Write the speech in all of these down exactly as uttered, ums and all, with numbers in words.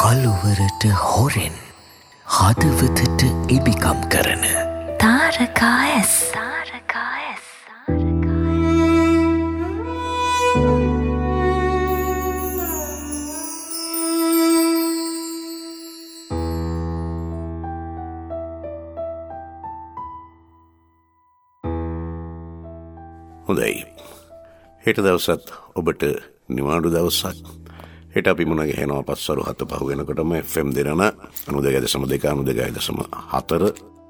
කළුවරට හොරෙන් හදවතට ඉබිකම් කරන තාරකායස් තාරකායස් හොඳයි. හෙට දවසත් ඔබට නිවාඩු දවසක්. හෙට අපි මුණ ගැහෙනවා පස්වරු හත පහ වෙනකොටම එෆ් එම් දෙරණ අනුදගය දශම දෙක අනුදගය දශම හතර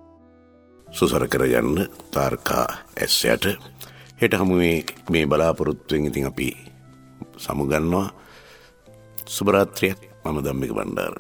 සුසර කර යන්න තාර්කා ඇස් යට. හෙට හමුවේ මේ බලාපොරොත්තුවෙන් ඉතින් අපි සමුගන්නවා. සුබ රාත්‍රියක්. මම Dhammika Bandara.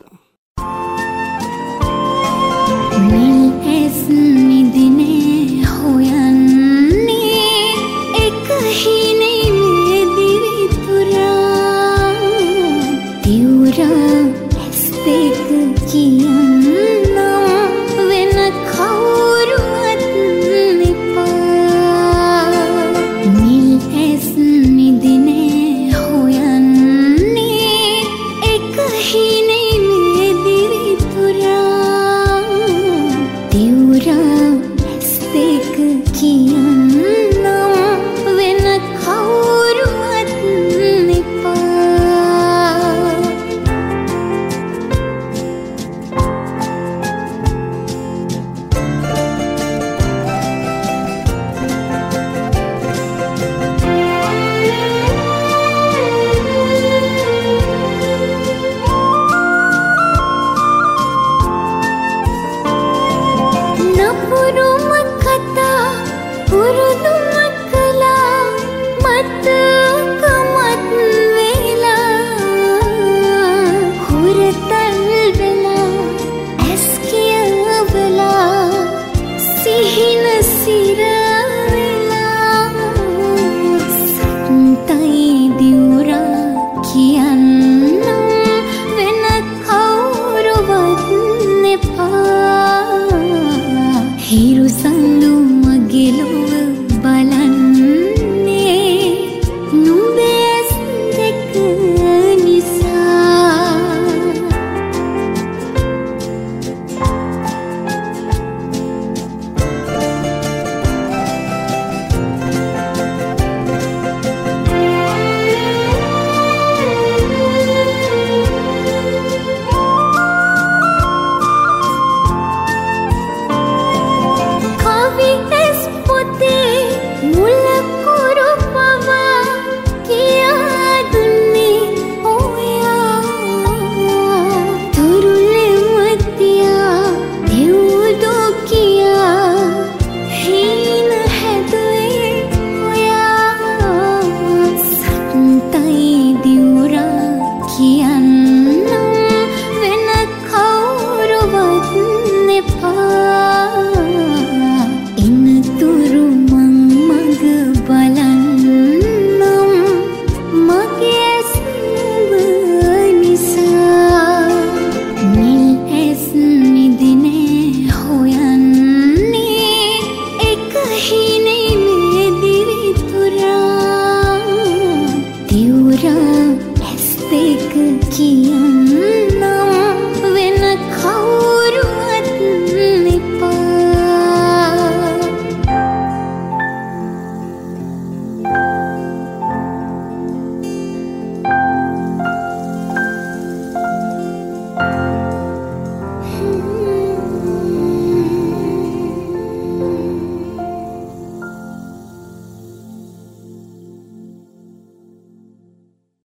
Diura es de que